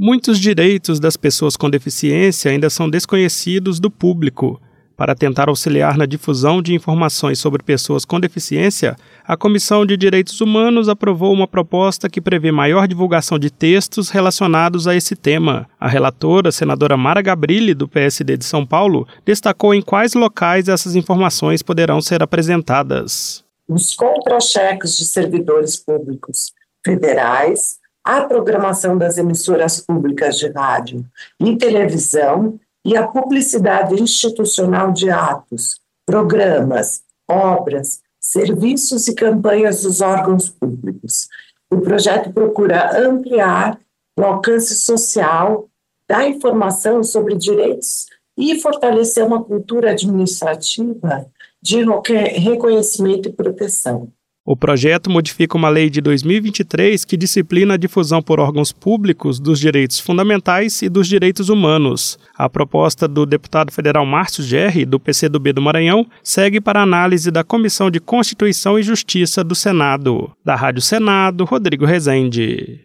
Muitos direitos das pessoas com deficiência ainda são desconhecidos do público. Para tentar auxiliar na difusão de informações sobre pessoas com deficiência, a Comissão de Direitos Humanos aprovou uma proposta que prevê maior divulgação de textos relacionados a esse tema. A relatora, a senadora Mara Gabrilli, do PSD de São Paulo, destacou em quais locais essas informações poderão ser apresentadas. Os contra-cheques de servidores públicos federais, a programação das emissoras públicas de rádio e televisão e a publicidade institucional de atos, programas, obras, serviços e campanhas dos órgãos públicos. O projeto procura ampliar o alcance social da informação sobre direitos e fortalecer uma cultura administrativa de reconhecimento e proteção. O projeto modifica uma lei de 2023 que disciplina a difusão por órgãos públicos dos direitos fundamentais e dos direitos humanos. A proposta do deputado federal Márcio Gerri, do PCdoB do Maranhão, segue para análise da Comissão de Constituição e Justiça do Senado. Da Rádio Senado, Rodrigo Rezende.